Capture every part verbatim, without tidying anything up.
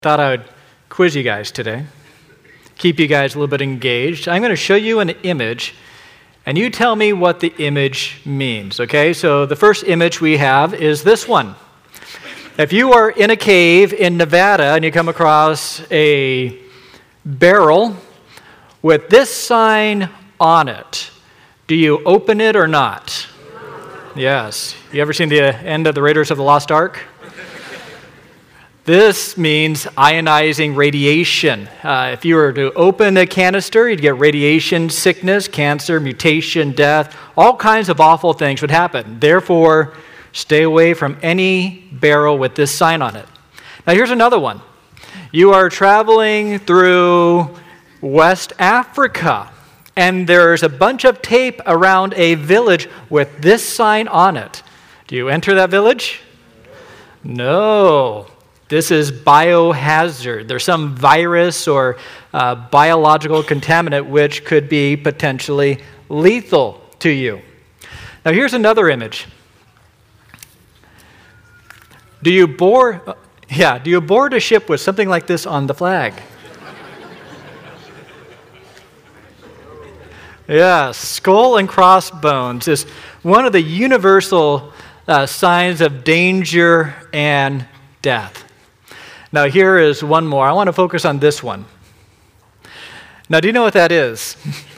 Thought I would quiz you guys today, keep you guys a little bit engaged. I'm going to show you an image, and you tell me what the image means, okay? So the first image we have is this one. If you are in a cave in Nevada and you come across a barrel with this sign on it, do you open it or not? Yes. You ever seen the end of the Raiders of the Lost Ark? This means ionizing radiation. Uh, if you were to open a canister, you'd get radiation sickness, cancer, mutation, death. All kinds of awful things would happen. Therefore, stay away from any barrel with this sign on it. Now, here's another one. You are traveling through West Africa, and there's a bunch of tape around a village with this sign on it. Do you enter that village? No. This is biohazard. There's some virus or uh, biological contaminant which could be potentially lethal to you. Now here's another image. Do you board, uh, yeah, do you board a ship with something like this on the flag? Yeah, skull and crossbones is one of the universal uh, signs of danger and death. Now, here is one more. I want to focus on this one. Now, do you know what that is?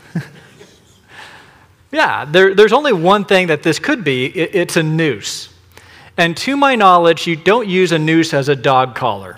yeah, there, there's only one thing that this could be. It, it's a noose. And to my knowledge, you don't use a noose as a dog collar.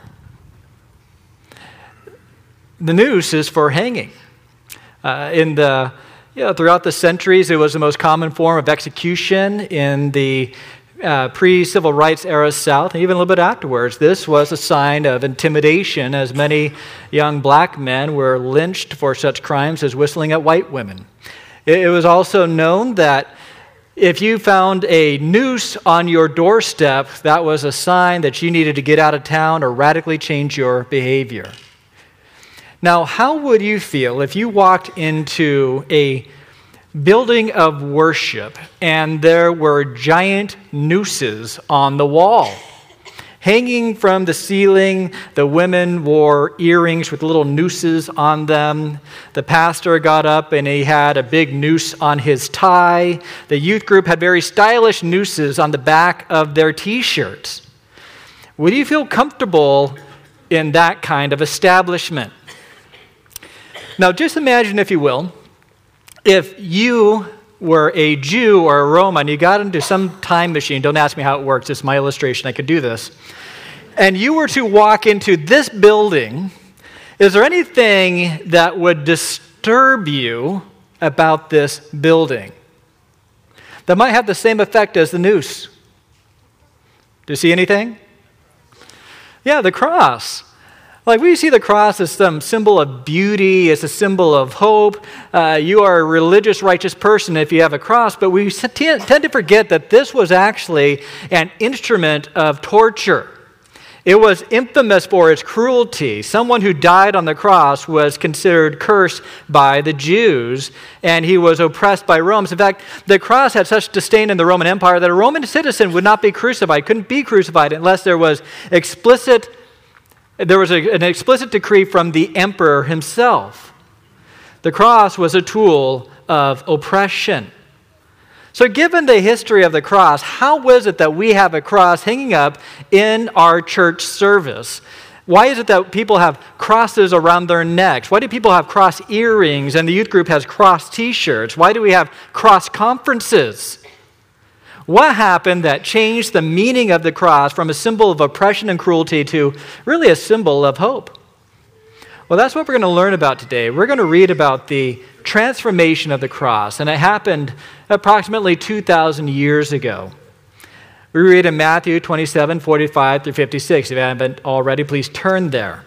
The noose is for hanging. Uh, in the, you know, throughout the centuries, it was the most common form of execution in the Uh, pre-civil rights era South, and even a little bit afterwards. This was a sign of intimidation, as many young black men were lynched for such crimes as whistling at white women. It, it was also known that if you found a noose on your doorstep, that was a sign that you needed to get out of town or radically change your behavior. Now, how would you feel if you walked into a building of worship, and there were giant nooses on the wall? Hanging from the ceiling, the women wore earrings with little nooses on them. The pastor got up and he had a big noose on his tie. The youth group had very stylish nooses on the back of their t-shirts. Would you feel comfortable in that kind of establishment? Now, just imagine, if you will, if you were a Jew or a Roman, you got into some time machine, don't ask me how it works, it's my illustration, I could do this, and you were to walk into this building, is there anything that would disturb you about this building that might have the same effect as the noose? Do you see anything? Yeah, the cross. Like, we see the cross as some symbol of beauty, as a symbol of hope. Uh, you are a religious, righteous person if you have a cross, but we tend to forget that this was actually an instrument of torture. It was infamous for its cruelty. Someone who died on the cross was considered cursed by the Jews, and he was oppressed by Romans. In fact, the cross had such disdain in the Roman Empire that a Roman citizen would not be crucified, couldn't be crucified unless there was explicit There was a, an explicit decree from the emperor himself. The cross was a tool of oppression. So given the history of the cross, how is it that we have a cross hanging up in our church service? Why is it that people have crosses around their necks? Why do people have cross earrings and the youth group has cross t-shirts? Why do we have cross conferences? What happened that changed the meaning of the cross from a symbol of oppression and cruelty to really a symbol of hope? Well, that's what we're going to learn about today. We're going to read about the transformation of the cross, and it happened approximately two thousand years ago. We read in Matthew twenty-seven, forty-five through fifty-six. If you haven't already, please turn there.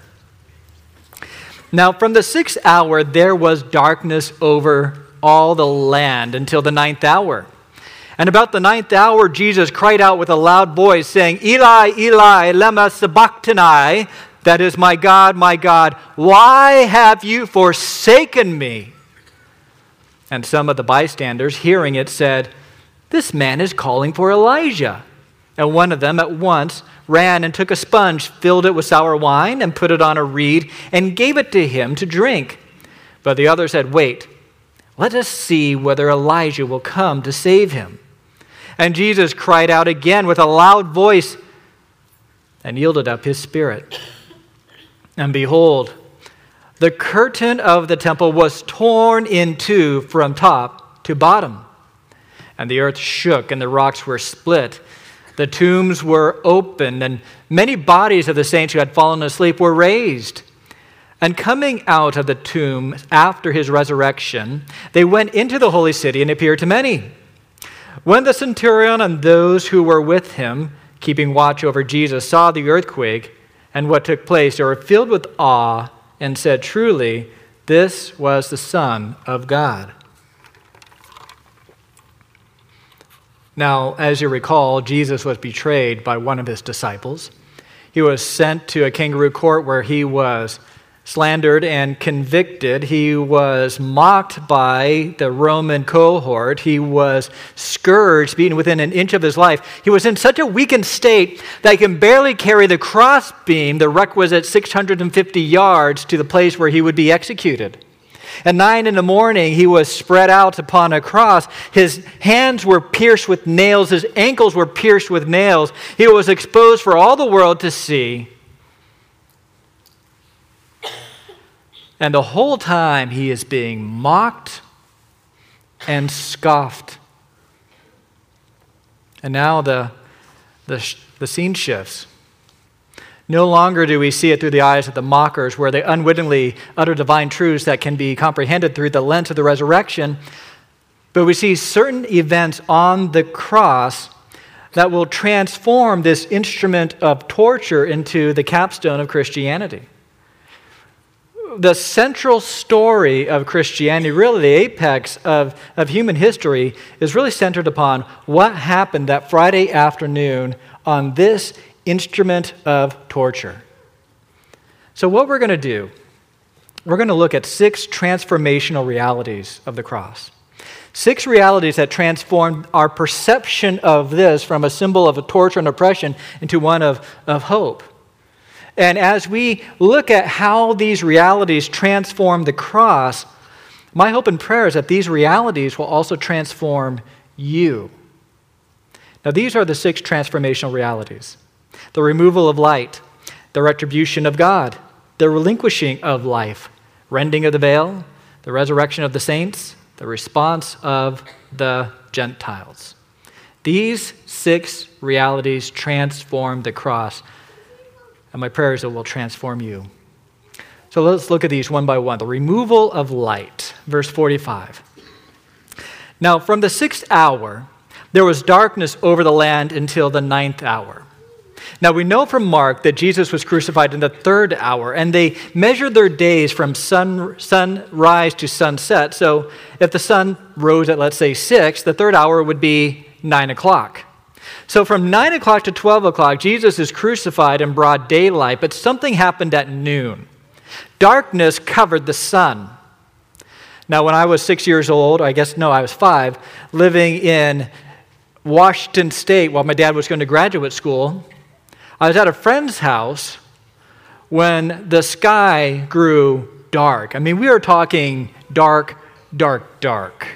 Now, from the sixth hour, there was darkness over all the land until the ninth hour. And about the ninth hour, Jesus cried out with a loud voice, saying, Eli, Eli, lema sabachthani, that is, my God, my God, why have you forsaken me? And some of the bystanders, hearing it, said, this man is calling for Elijah. And one of them at once ran and took a sponge, filled it with sour wine, and put it on a reed, and gave it to him to drink. But the other said, "Wait, let us see whether Elijah will come to save him." And Jesus cried out again with a loud voice and yielded up his spirit. And behold, the curtain of the temple was torn in two from top to bottom. And the earth shook and the rocks were split. The tombs were opened, and many bodies of the saints who had fallen asleep were raised. And coming out of the tomb after his resurrection, they went into the holy city and appeared to many. When the centurion and those who were with him, keeping watch over Jesus, saw the earthquake and what took place, they were filled with awe and said, "Truly, this was the Son of God." Now, as you recall, Jesus was betrayed by one of his disciples. He was sent to a kangaroo court where he was slandered and convicted. He was mocked by the Roman cohort. He was scourged, beaten within an inch of his life. He was in such a weakened state that he can barely carry the crossbeam, the requisite six hundred fifty yards, to the place where he would be executed. At nine in the morning, he was spread out upon a cross. His hands were pierced with nails. His ankles were pierced with nails. He was exposed for all the world to see. And the whole time, he is being mocked and scoffed. And now the, the, the scene shifts. No longer do we see it through the eyes of the mockers, where they unwittingly utter divine truths that can be comprehended through the lens of the resurrection, but we see certain events on the cross that will transform this instrument of torture into the capstone of Christianity. The central story of Christianity, really the apex of, of human history, is really centered upon what happened that Friday afternoon on this instrument of torture. So what we're going to do, we're going to look at six transformational realities of the cross. Six realities that transform our perception of this from a symbol of torture and oppression into one of, of hope. And as we look at how these realities transform the cross, my hope and prayer is that these realities will also transform you. Now, these are the six transformational realities: the removal of light, the retribution of God, the relinquishing of life, rending of the veil, the resurrection of the saints, the response of the Gentiles. These six realities transform the cross, and my prayer is it will transform you. So let's look at these one by one. The removal of light, verse forty-five. Now, from the sixth hour, there was darkness over the land until the ninth hour. Now, we know from Mark that Jesus was crucified in the third hour, and they measured their days from sun, sunrise to sunset. So if the sun rose at, let's say, six, the third hour would be nine o'clock. So from nine o'clock to twelve o'clock, Jesus is crucified in broad daylight, but something happened at noon. Darkness covered the sun. Now, when I was six years old, I guess, no, I was five, living in Washington State while my dad was going to graduate school, I was at a friend's house when the sky grew dark. I mean, we are talking dark, dark, dark.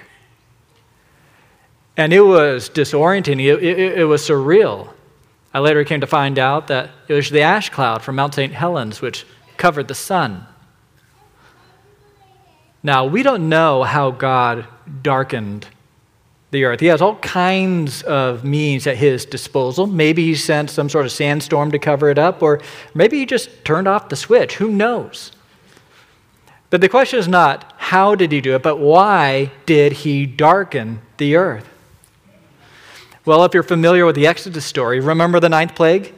And it was disorienting. It, it, it was surreal. I later came to find out that it was the ash cloud from Mount Saint Helens which covered the sun. Now, we don't know how God darkened the earth. He has all kinds of means at his disposal. Maybe he sent some sort of sandstorm to cover it up, or maybe he just turned off the switch. Who knows? But the question is not how did he do it, but why did he darken the earth? Well, if you're familiar with the Exodus story, remember the ninth plague?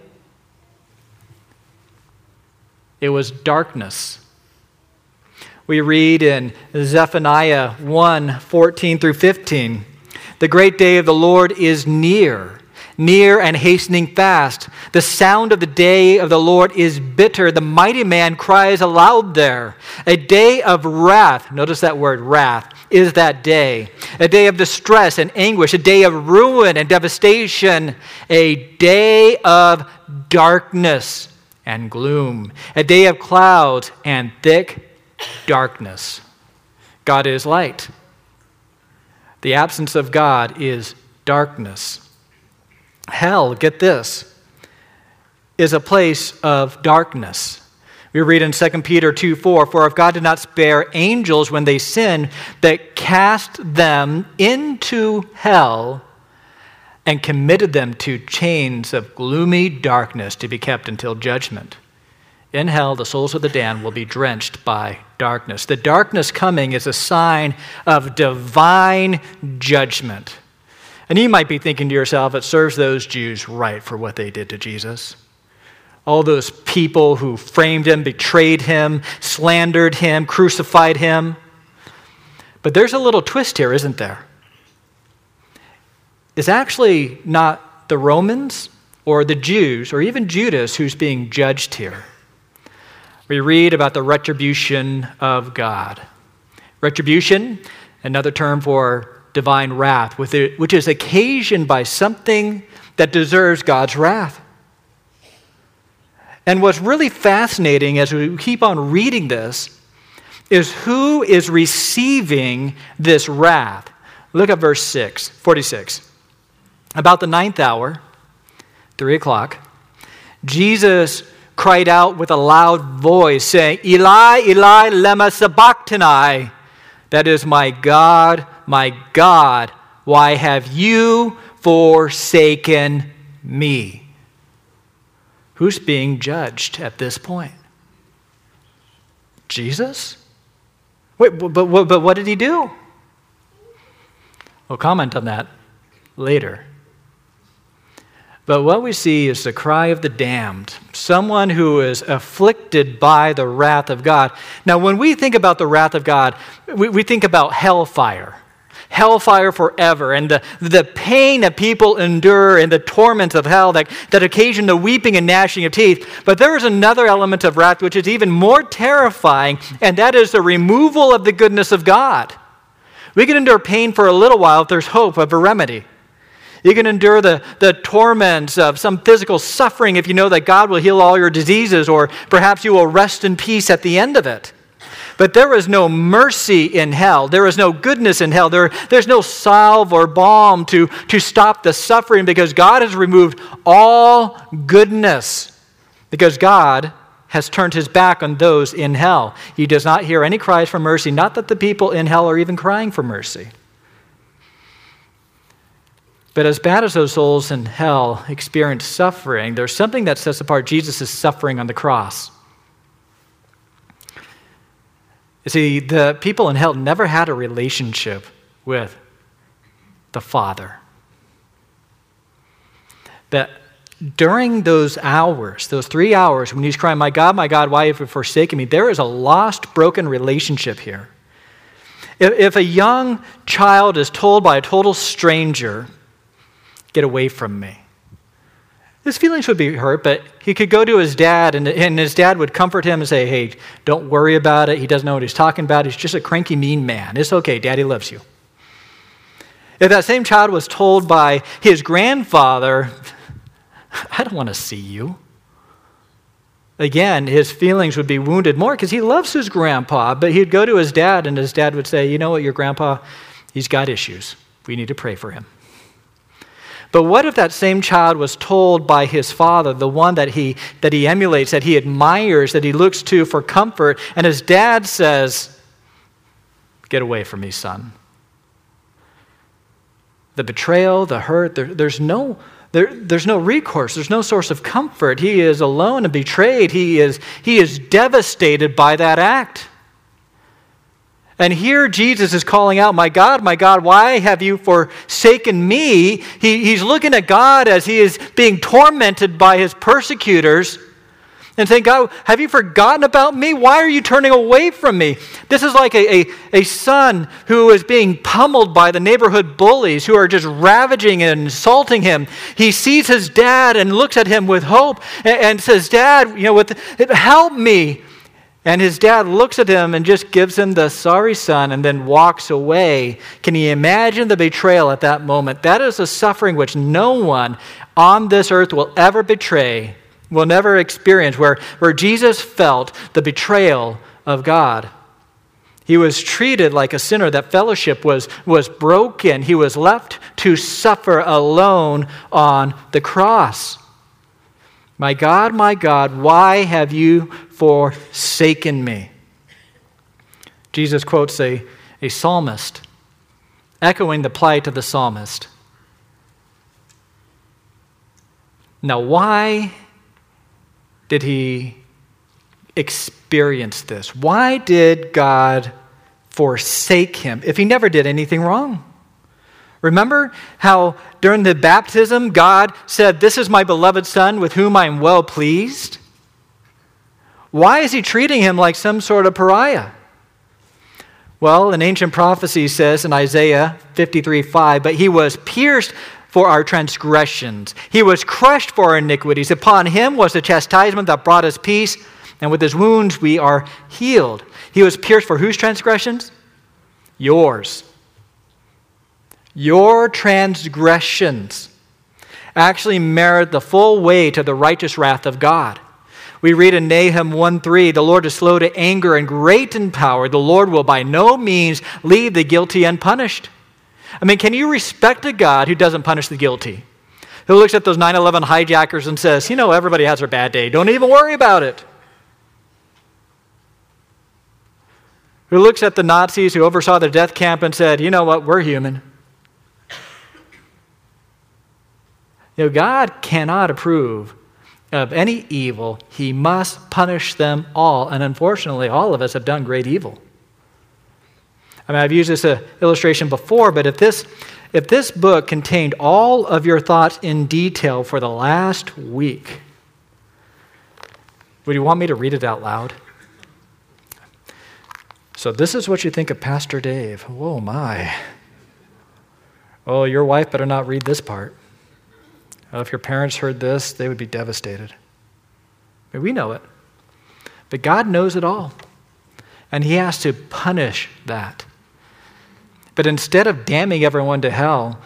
It was darkness. We read in Zephaniah one, fourteen through fifteen, "The great day of the Lord is near, near and hastening fast. The sound of the day of the Lord is bitter. The mighty man cries aloud there. A day of wrath, notice that word, wrath, is that day. A day of distress and anguish, a day of ruin and devastation, a day of darkness and gloom, a day of clouds and thick darkness. God is light. The absence of God is darkness. Hell, get this, is a place of darkness. We read in Second Peter two four, for if God did not spare angels when they sinned, but cast them into hell and committed them to chains of gloomy darkness to be kept until judgment. In hell, the souls of the damned will be drenched by darkness. The darkness coming is a sign of divine judgment. And you might be thinking to yourself, it serves those Jews right for what they did to Jesus. All those people who framed him, betrayed him, slandered him, crucified him. But there's a little twist here, isn't there? It's actually not the Romans or the Jews or even Judas who's being judged here. We read about the retribution of God. Retribution, another term for divine wrath, which is occasioned by something that deserves God's wrath. And what's really fascinating as we keep on reading this is who is receiving this wrath. Look at verse six, forty-six. About the ninth hour, three o'clock, Jesus cried out with a loud voice, saying, Eli, Eli, lema sabachthani. That is, my God, my God, why have you forsaken me? Who's being judged at this point? Jesus? Wait, but, but, but what did he do? We'll comment on that later. But what we see is the cry of the damned, someone who is afflicted by the wrath of God. Now, when we think about the wrath of God, we, we think about hellfire. Hellfire forever, and the, the pain that people endure and the torments of hell that, that occasion the weeping and gnashing of teeth. But there is another element of wrath which is even more terrifying, and that is the removal of the goodness of God. We can endure pain for a little while if there's hope of a remedy. You can endure the, the torments of some physical suffering if you know that God will heal all your diseases, or perhaps you will rest in peace at the end of it. But there is no mercy in hell. There is no goodness in hell. There, there's no salve or balm to, to stop the suffering, because God has removed all goodness, because God has turned his back on those in hell. He does not hear any cries for mercy, not that the people in hell are even crying for mercy. But as bad as those souls in hell experience suffering, there's something that sets apart Jesus' suffering on the cross. You see, the people in hell never had a relationship with the Father. But during those hours, those three hours, when he's crying, my God, my God, why have you forsaken me? There is a lost, broken relationship here. If, if a young child is told by a total stranger, get away from me, his feelings would be hurt, but he could go to his dad, and, and his dad would comfort him and say, hey, don't worry about it. He doesn't know what he's talking about. He's just a cranky, mean man. It's okay. Daddy loves you. If that same child was told by his grandfather, I don't want to see you, again, his feelings would be wounded more because he loves his grandpa, but he'd go to his dad, and his dad would say, you know what, your grandpa, he's got issues. We need to pray for him. But what if that same child was told by his father, the one that he that he emulates, that he admires, that he looks to for comfort, and his dad says, get away from me, son. The betrayal, the hurt, there, there's no there, there's no recourse, there's no source of comfort. He is alone and betrayed. He is, he is devastated by that act. And here Jesus is calling out, my God, my God, why have you forsaken me? He, he's looking at God as he is being tormented by his persecutors. and saying, God, have you forgotten about me? Why are you turning away from me? This is like a, a, a son who is being pummeled by the neighborhood bullies who are just ravaging and insulting him. He sees his dad and looks at him with hope and, and says, Dad, you know, with, help me. And his dad looks at him and just gives him the sorry son and then walks away. Can you imagine the betrayal at that moment? That is a suffering which no one on this earth will ever betray, will never experience, where, where Jesus felt the betrayal of God. He was treated like a sinner. That fellowship was, was broken. He was left to suffer alone on the cross. My God, my God, why have you forsaken me? Jesus quotes a, a psalmist, echoing the plight of the psalmist. Now, why did he experience this? Why did God forsake him if he never did anything wrong? Remember how during the baptism, God said, this is my beloved son with whom I am well pleased? Why is he treating him like some sort of pariah? Well, an ancient prophecy says in Isaiah fifty-three five, but he was pierced for our transgressions. He was crushed for our iniquities. Upon him was the chastisement that brought us peace, and with his wounds we are healed. He was pierced for whose transgressions? Yours. Your transgressions actually merit the full weight of the righteous wrath of God. We read in Nahum one three, the Lord is slow to anger and great in power. The Lord will by no means leave the guilty unpunished. I mean, can you respect a God who doesn't punish the guilty? Who looks at those nine eleven hijackers and says, you know, everybody has their bad day. Don't even worry about it. Who looks at the Nazis who oversaw the death camp and said, you know what, we're human. You know, God cannot approve of any evil. He must punish them all. And unfortunately, all of us have done great evil. I mean, I've used this uh, illustration before, but if this, if this book contained all of your thoughts in detail for the last week, would you want me to read it out loud? So this is what you think of Pastor Dave. Whoa, my. Oh, your wife better not read this part. Well, if your parents heard this, they would be devastated. I mean, we know it. But God knows it all. And he has to punish that. But instead of damning everyone to hell,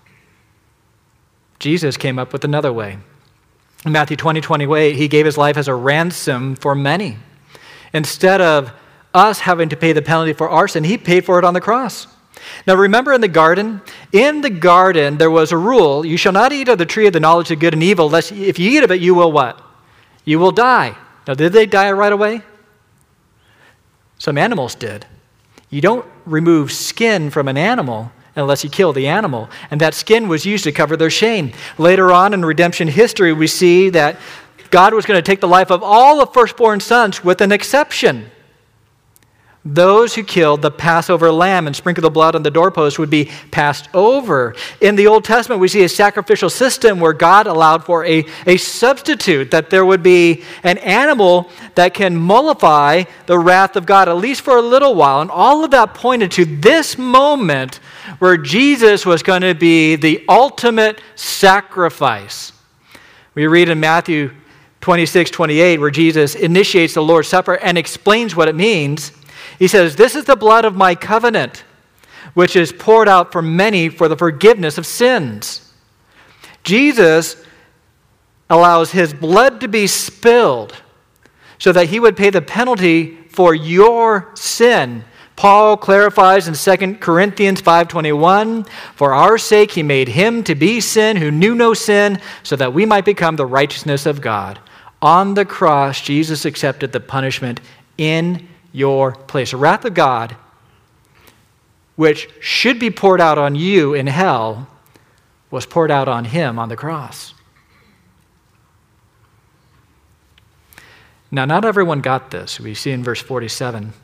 Jesus came up with another way. In Matthew twenty, twenty-eight, he gave his life as a ransom for many. Instead of us having to pay the penalty for our sin, he paid for it on the cross. Now remember in the garden? In the garden there was a rule, you shall not eat of the tree of the knowledge of good and evil, lest if you eat of it, you will what? You will die. Now did they die right away? Some animals did. You don't remove skin from an animal unless you kill the animal. And that skin was used to cover their shame. Later on in redemption history, we see that God was going to take the life of all the firstborn sons with an exception. Those who killed the Passover lamb and sprinkled the blood on the doorpost would be passed over. In the Old Testament, we see a sacrificial system where God allowed for a, a substitute, that there would be an animal that can mollify the wrath of God, at least for a little while. And all of that pointed to this moment where Jesus was going to be the ultimate sacrifice. We read in Matthew twenty-six, twenty-eight, where Jesus initiates the Lord's Supper and explains what it means. He says, this is the blood of my covenant, which is poured out for many for the forgiveness of sins. Jesus allows his blood to be spilled so that he would pay the penalty for your sin. Paul clarifies in Second Corinthians five twenty-one, for our sake he made him to be sin who knew no sin, so that we might become the righteousness of God. On the cross, Jesus accepted the punishment in your place. The wrath of God, which should be poured out on you in hell, was poured out on him on the cross. Now, not everyone got this. We see in verse forty-seven.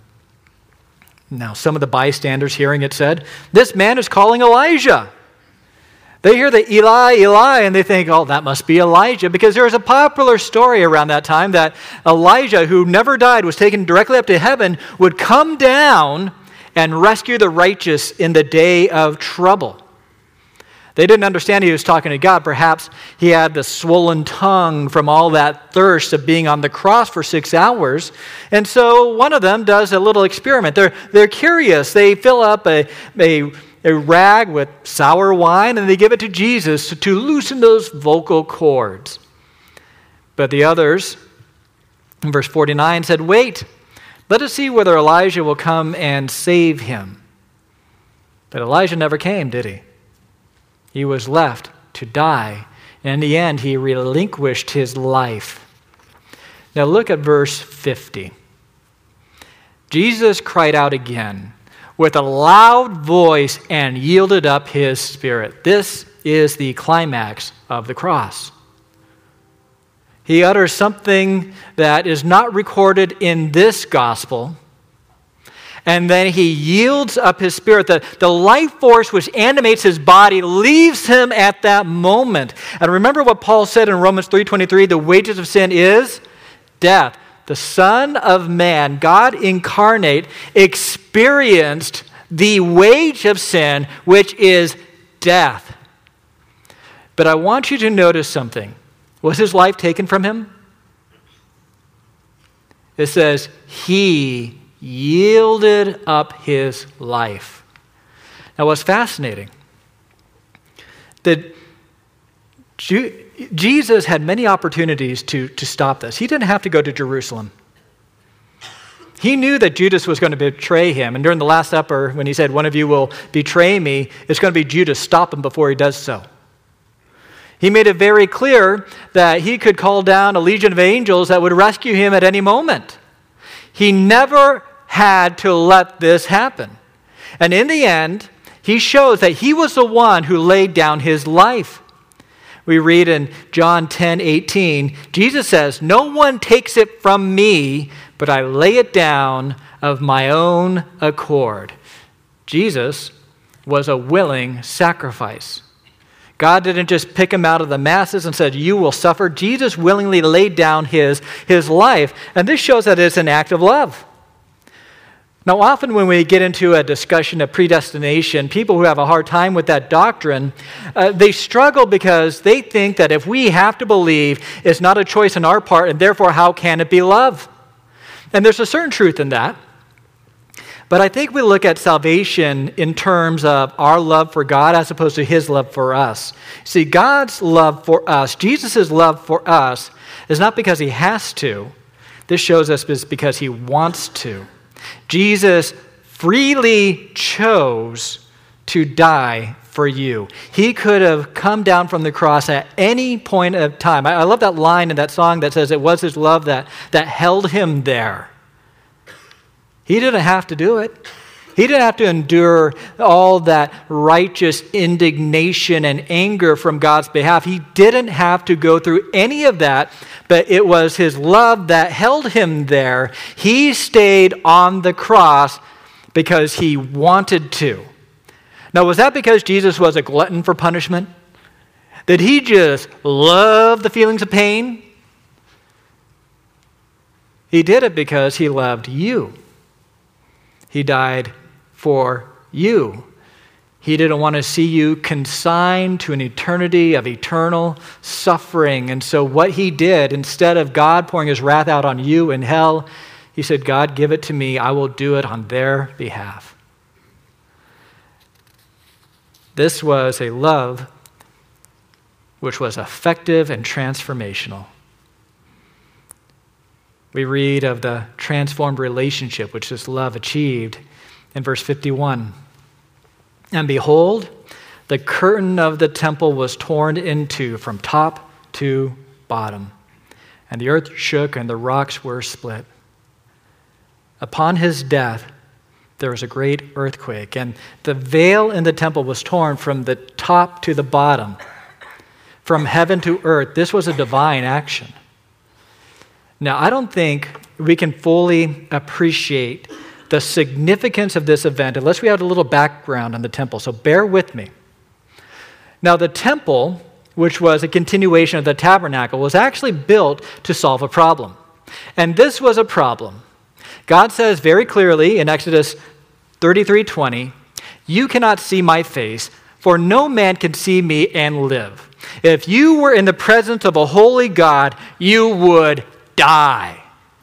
Now, some of the bystanders hearing it said, this man is calling Elijah. They hear the Eli, Eli, and they think, oh, that must be Elijah, because there was a popular story around that time that Elijah, who never died, was taken directly up to heaven, would come down and rescue the righteous in the day of trouble. They didn't understand he was talking to God. Perhaps he had the swollen tongue from all that thirst of being on the cross for six hours. And so one of them does a little experiment. They're, they're curious. They fill up a, a, a rag with sour wine and they give it to Jesus to, to loosen those vocal cords. But the others, in verse forty-nine, said, wait, let us see whether Elijah will come and save him. But Elijah never came, did he? He was left to die. And in the end, he relinquished his life. Now look at verse fifty. Jesus cried out again with a loud voice and yielded up his spirit. This is the climax of the cross. He utters something that is not recorded in this gospel, and then he yields up his spirit. The, the life force which animates his body leaves him at that moment. And remember what Paul said in Romans three twenty-three, the wages of sin is death. The Son of Man, God incarnate, experienced the wage of sin, which is death. But I want you to notice something. Was his life taken from him? It says, he yielded up his life. Now, what's fascinating, that Ju- Jesus had many opportunities to, to stop this. He didn't have to go to Jerusalem. He knew that Judas was going to betray him. And during the Last Supper, when he said, one of you will betray me, it's going to be Judas. Stop him before he does so. He made it very clear that he could call down a legion of angels that would rescue him at any moment. He never had to let this happen. And in the end, he shows that he was the one who laid down his life. We read in John ten eighteen, Jesus says, no one takes it from me, but I lay it down of my own accord. Jesus was a willing sacrifice. God didn't just pick him out of the masses and said, you will suffer. Jesus willingly laid down his, his life. And this shows that it's an act of love. Now, often when we get into a discussion of predestination, people who have a hard time with that doctrine, uh, they struggle because they think that if we have to believe, it's not a choice on our part, and therefore, how can it be love? And there's a certain truth in that. But I think we look at salvation in terms of our love for God as opposed to his love for us. See, God's love for us, Jesus' love for us, is not because he has to. This shows us it's because he wants to. Jesus freely chose to die for you. He could have come down from the cross at any point of time. I, I love that line in that song that says it was his love that, that held him there. He didn't have to do it. He didn't have to endure all that righteous indignation and anger from God's behalf. He didn't have to go through any of that, but it was his love that held him there. He stayed on the cross because he wanted to. Now, was that because Jesus was a glutton for punishment? Did he just love the feelings of pain? He did it because he loved you. He died for you. He didn't want to see you consigned to an eternity of eternal suffering. And so what he did, instead of God pouring his wrath out on you in hell, he said, God, give it to me. I will do it on their behalf. This was a love which was effective and transformational. We read of the transformed relationship which this love achieved in verse fifty-one. And behold, the curtain of the temple was torn in two from top to bottom, and the earth shook and the rocks were split. Upon his death, there was a great earthquake, and the veil in the temple was torn from the top to the bottom, from heaven to earth. This was a divine action. Now, I don't think we can fully appreciate the significance of this event unless we have a little background on the temple. So bear with me. Now, the temple, which was a continuation of the tabernacle, was actually built to solve a problem. And this was a problem. God says very clearly in Exodus thirty-three twenty, "You cannot see my face, for no man can see me and live. If you were in the presence of a holy God, you would die."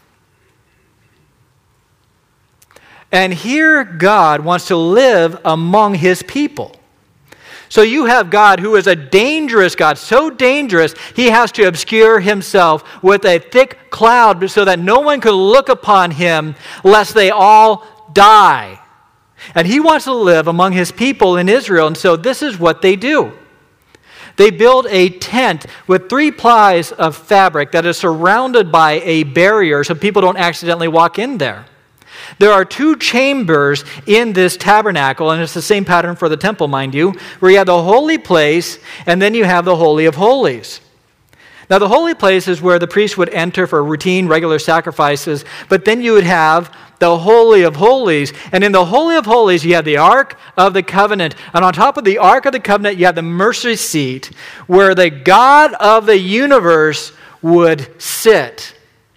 And here God wants to live among his people. So you have God who is a dangerous God, so dangerous he has to obscure himself with a thick cloud so that no one could look upon him lest they all die. And he wants to live among his people in Israel, and so this is what they do. They build a tent with three plies of fabric that is surrounded by a barrier so people don't accidentally walk in there. There are two chambers in this tabernacle, and it's the same pattern for the temple, mind you, where you have the holy place, and then you have the Holy of Holies. Now, the holy place is where the priest would enter for routine, regular sacrifices, but then you would have the Holy of Holies. And in the Holy of Holies, you have the Ark of the Covenant. And on top of the Ark of the Covenant, you have the mercy seat where the God of the universe would sit.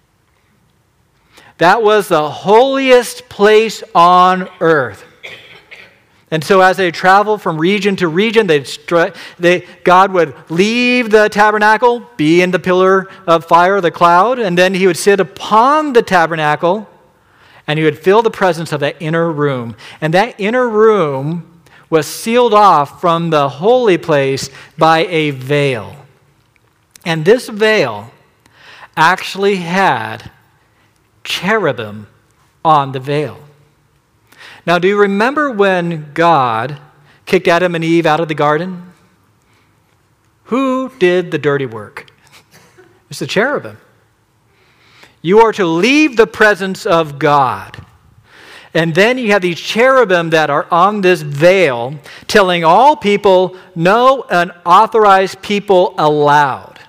That was the holiest place on earth. And so as they traveled from region to region, they'd str- they, God would leave the tabernacle, be in the pillar of fire, the cloud, and then he would sit upon the tabernacle, and he would feel the presence of that inner room. And that inner room was sealed off from the holy place by a veil. And this veil actually had cherubim on the veil. Now, do you remember when God kicked Adam and Eve out of the garden? Who did the dirty work? It's the cherubim. You are to leave the presence of God. And then you have these cherubim that are on this veil telling all people, no unauthorized people allowed.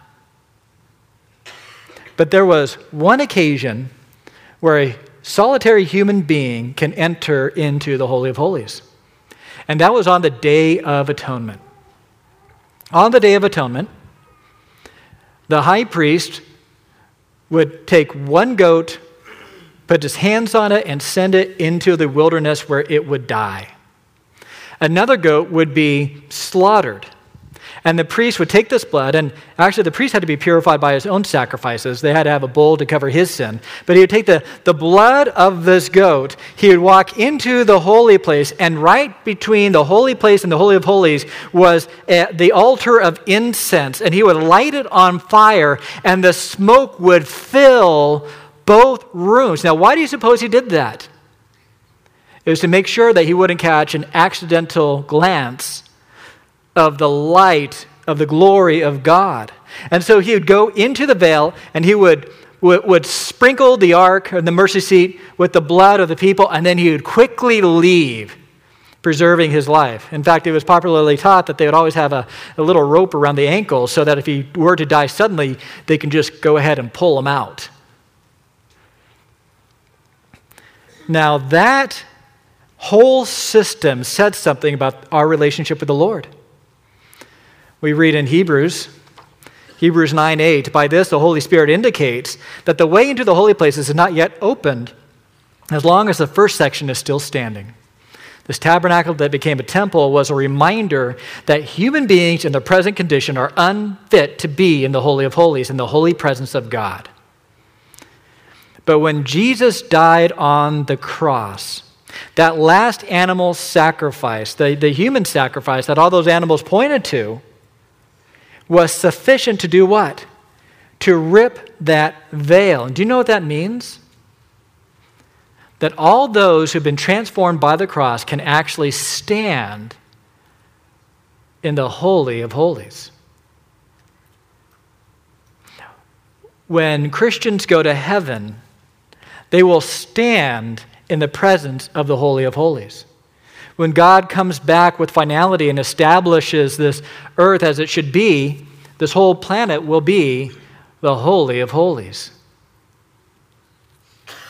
But there was one occasion where a solitary human being can enter into the Holy of Holies. And that was on the Day of Atonement. On the Day of Atonement, the high priest would take one goat, put his hands on it, and send it into the wilderness where it would die. Another goat would be slaughtered. And the priest would take this blood, and actually the priest had to be purified by his own sacrifices. They had to have a bull to cover his sin. But he would take the, the blood of this goat, he would walk into the holy place, and right between the holy place and the Holy of Holies was a, the altar of incense, and he would light it on fire, and the smoke would fill both rooms. Now, why do you suppose he did that? It was to make sure that he wouldn't catch an accidental glance of the light of the glory of God. And so he would go into the veil, and he would, would, would sprinkle the ark or the mercy seat with the blood of the people, and then he would quickly leave, preserving his life. In fact, it was popularly taught that they would always have a, a little rope around the ankle so that if he were to die suddenly, they can just go ahead and pull him out. Now that whole system said something about our relationship with the Lord. We read in Hebrews, Hebrews nine eight, by this the Holy Spirit indicates that the way into the holy places is not yet opened as long as the first section is still standing. This tabernacle that became a temple was a reminder that human beings in their present condition are unfit to be in the Holy of Holies, in the holy presence of God. But when Jesus died on the cross, that last animal sacrifice, the, the human sacrifice that all those animals pointed to, was sufficient to do what? To rip that veil. And do you know what that means? That all those who've been transformed by the cross can actually stand in the Holy of Holies. When Christians go to heaven, they will stand in the presence of the Holy of Holies. When God comes back with finality and establishes this earth as it should be, this whole planet will be the Holy of Holies.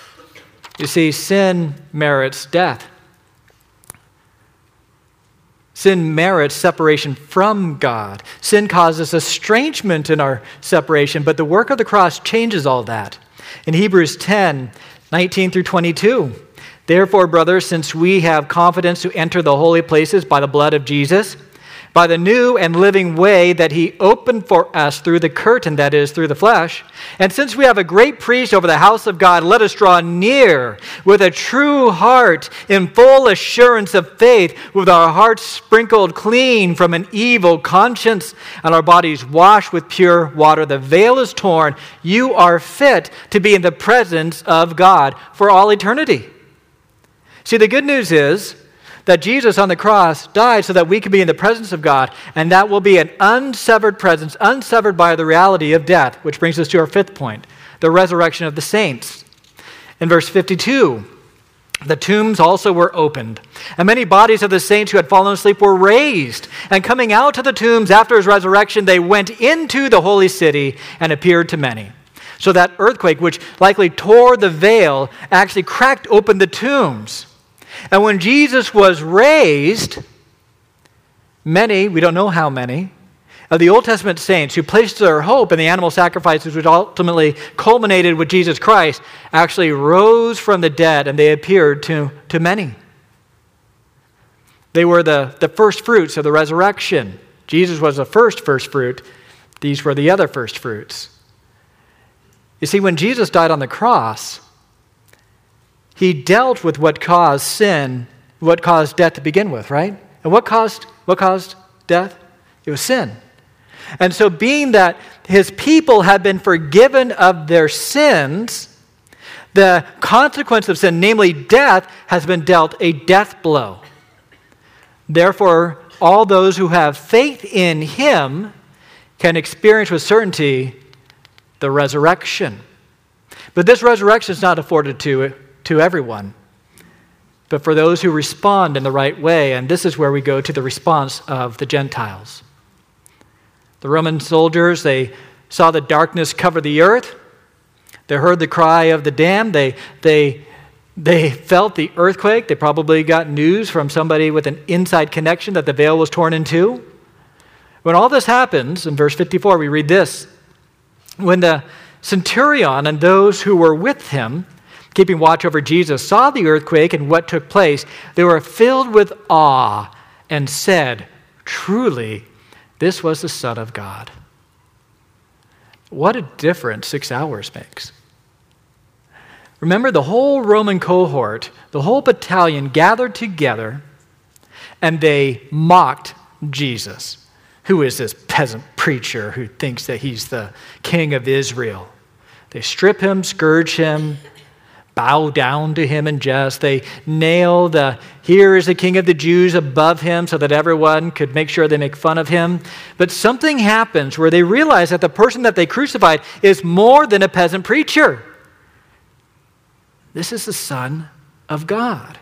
You see, sin merits death. Sin merits separation from God. Sin causes estrangement in our separation, but the work of the cross changes all that. In Hebrews ten, nineteen through twenty-two, therefore, brothers, since we have confidence to enter the holy places by the blood of Jesus, by the new and living way that he opened for us through the curtain, that is, through the flesh. And since we have a great priest over the house of God, let us draw near with a true heart in full assurance of faith, with our hearts sprinkled clean from an evil conscience and our bodies washed with pure water. The veil is torn. You are fit to be in the presence of God for all eternity. See, the good news is that Jesus on the cross died so that we could be in the presence of God, and that will be an unsevered presence, unsevered by the reality of death, which brings us to our fifth point, the resurrection of the saints. In verse fifty-two, the tombs also were opened, and many bodies of the saints who had fallen asleep were raised, and coming out of the tombs after his resurrection, they went into the holy city and appeared to many. So that earthquake, which likely tore the veil, actually cracked open the tombs. And when Jesus was raised, many, we don't know how many, of the Old Testament saints who placed their hope in the animal sacrifices which ultimately culminated with Jesus Christ actually rose from the dead, and they appeared to, to many. They were the, the first fruits of the resurrection. Jesus was the first first fruit. These were the other first fruits. You see, when Jesus died on the cross, he dealt with what caused sin, what caused death to begin with, right? And what caused what caused death? It was sin. And so being that his people had been forgiven of their sins, the consequence of sin, namely death, has been dealt a death blow. Therefore, all those who have faith in him can experience with certainty the resurrection. But this resurrection is not afforded to to everyone, but for those who respond in the right way. And this is where we go to the response of the Gentiles. The Roman soldiers, they saw the darkness cover the earth. They heard the cry of the damned. They, they, they felt the earthquake. They probably got news from somebody with an inside connection that the veil was torn in two. When all this happens, in verse fifty-four, we read this: when the centurion and those who were with him, keeping watch over Jesus, saw the earthquake and what took place, they were filled with awe and said, truly, this was the Son of God. What a difference six hours makes. Remember, the whole Roman cohort, the whole battalion gathered together, and they mocked Jesus. Who is this peasant preacher who thinks that he's the king of Israel? They strip him, scourge him, bow down to him in jest. They nail the "here is the king of the Jews" above him so that everyone could make sure they make fun of him. But something happens where they realize that the person that they crucified is more than a peasant preacher. This is the Son of God.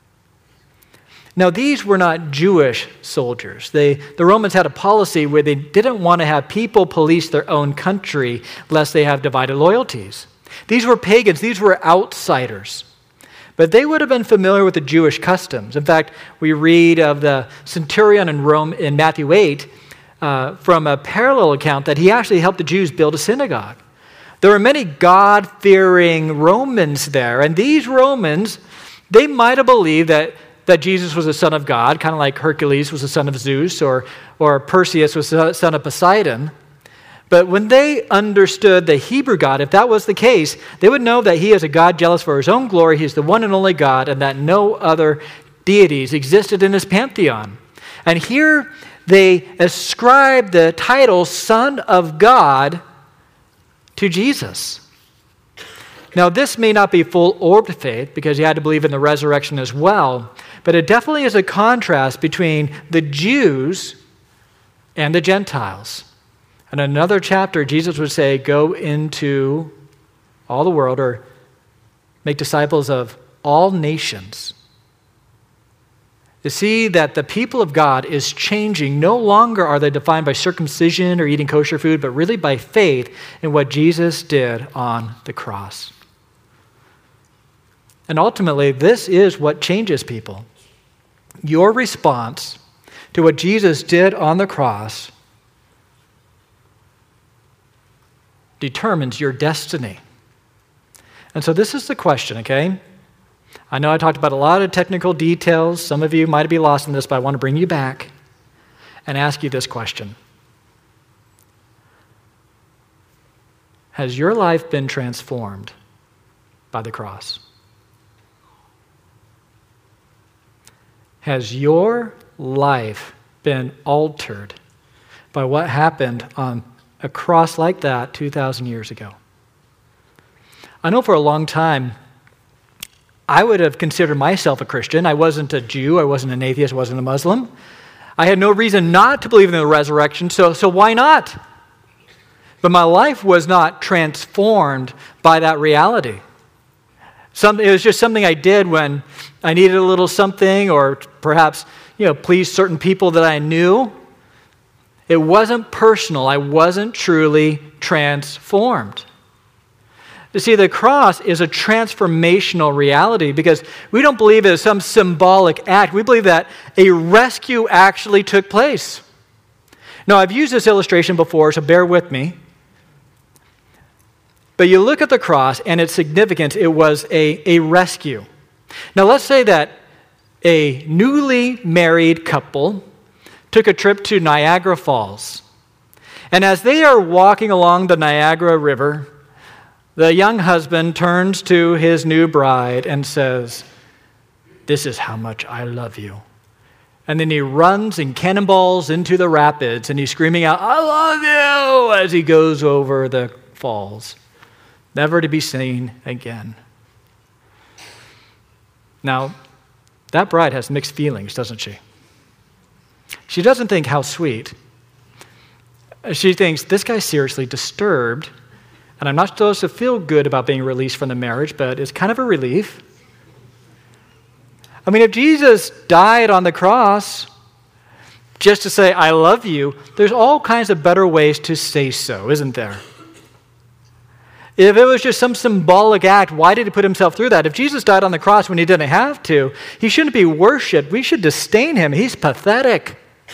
Now, these were not Jewish soldiers. They, the Romans had a policy where they didn't want to have people police their own country lest they have divided loyalties. These were pagans. These were outsiders. But they would have been familiar with the Jewish customs. In fact, we read of the centurion in Rome in Matthew eight uh, from a parallel account that he actually helped the Jews build a synagogue. There were many God-fearing Romans there, and these Romans, they might have believed that that Jesus was the son of God, kind of like Hercules was the son of Zeus, or, or Perseus was the son of Poseidon. But when they understood the Hebrew God, if that was the case, they would know that he is a God jealous for his own glory, he is the one and only God, and that no other deities existed in his pantheon. And here they ascribe the title Son of God to Jesus. Now, this may not be full-orbed faith because you had to believe in the resurrection as well, but it definitely is a contrast between the Jews and the Gentiles. In another chapter, Jesus would say, go into all the world, or make disciples of all nations. To see that the people of God is changing. No longer are they defined by circumcision or eating kosher food, but really by faith in what Jesus did on the cross. And ultimately, this is what changes people. Your response to what Jesus did on the cross determines your destiny. And so this is the question, okay? I know I talked about a lot of technical details. Some of you might be lost in this, but I want to bring you back and ask you this question. Has your life been transformed by the cross? Has your life been altered by what happened on a cross like that two thousand years ago? I know for a long time, I would have considered myself a Christian. I wasn't a Jew. I wasn't an atheist. I wasn't a Muslim. I had no reason not to believe in the resurrection, so, so why not? But my life was not transformed by that reality. Some, it was just something I did when I needed a little something, or perhaps, you know, please certain people that I knew. It wasn't personal. I wasn't truly transformed. You see, the cross is a transformational reality because we don't believe it as some symbolic act. We believe that a rescue actually took place. Now, I've used this illustration before, so bear with me. But you look at the cross and its significance, it was a, a rescue. Now, let's say that a newly married couple took a trip to Niagara Falls. And as they are walking along the Niagara River, the young husband turns to his new bride and says, "This is how much I love you." And then he runs and cannonballs into the rapids, and he's screaming out, "I love you," as he goes over the falls, never to be seen again. Now, that bride has mixed feelings, doesn't she? She doesn't think, how sweet. She thinks, this guy's seriously disturbed, and I'm not supposed to feel good about being released from the marriage, but it's kind of a relief. I mean, if Jesus died on the cross just to say, "I love you," there's all kinds of better ways to say so, isn't there? If it was just some symbolic act, why did he put himself through that? If Jesus died on the cross when he didn't have to, he shouldn't be worshiped. We should disdain him. He's pathetic.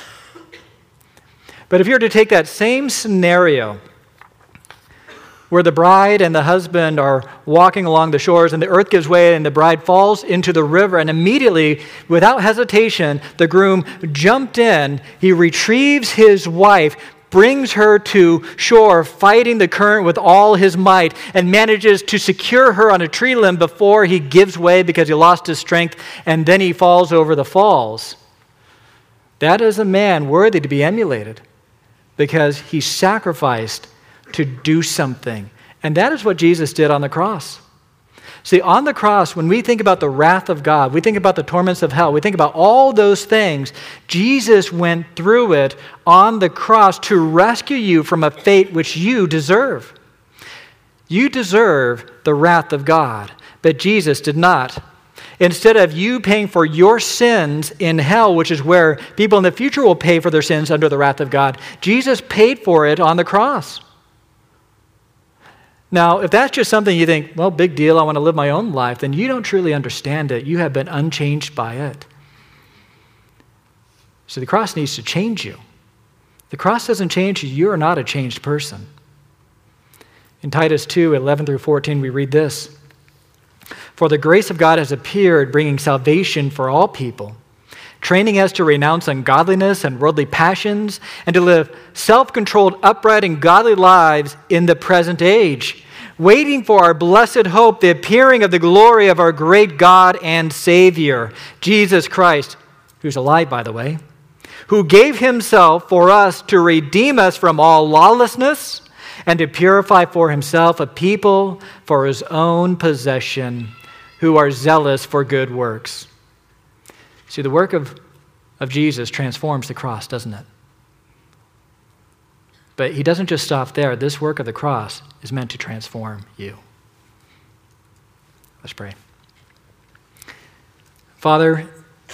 But if you were to take that same scenario where the bride and the husband are walking along the shores and the earth gives way and the bride falls into the river, and immediately, without hesitation, the groom jumped in, he retrieves his wife, brings her to shore, fighting the current with all his might, and manages to secure her on a tree limb before he gives way because he lost his strength, and then he falls over the falls. That is a man worthy to be emulated because he sacrificed to do something. And that is what Jesus did on the cross. See, on the cross, when we think about the wrath of God, we think about the torments of hell, we think about all those things, Jesus went through it on the cross to rescue you from a fate which you deserve. You deserve the wrath of God, but Jesus did not. Instead of you paying for your sins in hell, which is where people in the future will pay for their sins under the wrath of God, Jesus paid for it on the cross. Now, if that's just something you think, well, big deal, I want to live my own life, then you don't truly understand it. You have been unchanged by it. So the cross needs to change you. The cross doesn't change you. You are not a changed person. In Titus two, eleven through fourteen, we read this. "For the grace of God has appeared, bringing salvation for all people, training us to renounce ungodliness and worldly passions, and to live self-controlled, upright, and godly lives in the present age, waiting for our blessed hope, the appearing of the glory of our great God and Savior, Jesus Christ," who's alive, by the way, "who gave himself for us to redeem us from all lawlessness and to purify for himself a people for his own possession, who are zealous for good works." See, the work of, of Jesus transforms the cross, doesn't it? But he doesn't just stop there. This work of the cross is meant to transform you. Let's pray. Father,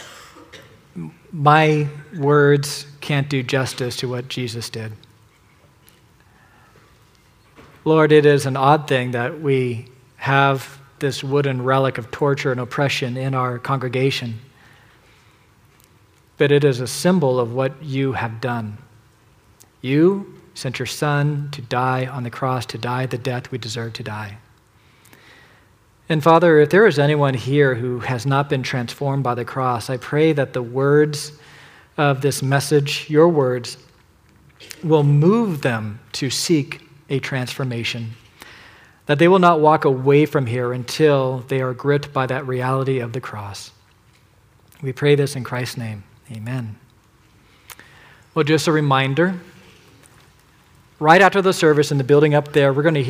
my words can't do justice to what Jesus did. Lord, it is an odd thing that we have this wooden relic of torture and oppression in our congregation. but it is a symbol of what you have done. You sent your Son to die on the cross, to die the death we deserve to die. And Father, if there is anyone here who has not been transformed by the cross, I pray that the words of this message, your words, will move them to seek a transformation, that they will not walk away from here until they are gripped by that reality of the cross. We pray this in Christ's name. Amen. Well, just a reminder, right after the service in the building up there, we're going to